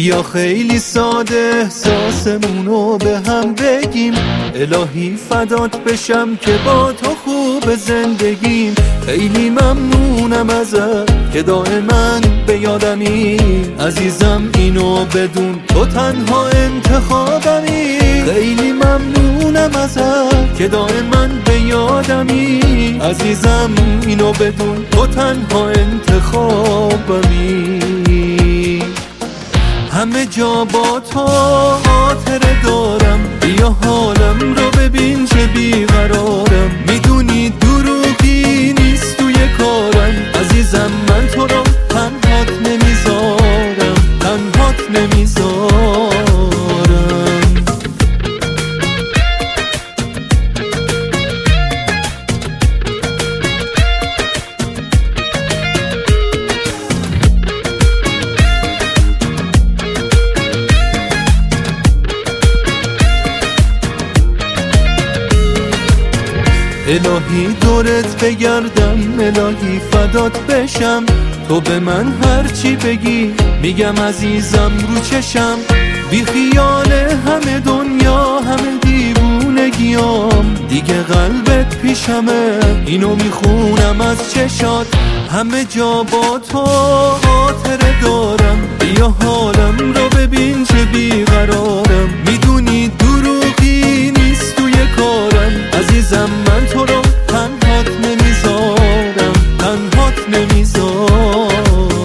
بیا خیلی ساده احساسمونو به هم بگیم، الهی فدات بشم که با تو خوب زندگیم. خیلی ممنونم ازت که دائما به یادمی، عزیزم اینو بدون تو تنها انتخابمی. خیلی ممنونم ازت که دائما به یادمی، عزیزم اینو بدون تو تنها انتخابمی. همه جا با تو خاطره دارم، بیا حالم رو ببین چه بیقرارم. میدونی دروغی نیست توی کارم، عزیزم من تو رو تنهات نمیذارم، تنهات نمیذارم. الهی دورت بگردم، الهی فدات بشم. تو به من هرچی بگی میگم عزیزم رو چشم. بی خیال همه دنیا همه دیوونگیام، دیگه قلبت پیشمه اینو میخونم از چشات. همه جا با تو خاطره دارم، بیا حالم رو ببین چه بیقرارم. میدونی دروغی نیست توی کارم، عزیزم من تو رو تنهات نمیذارم، تنهات نمیذارم.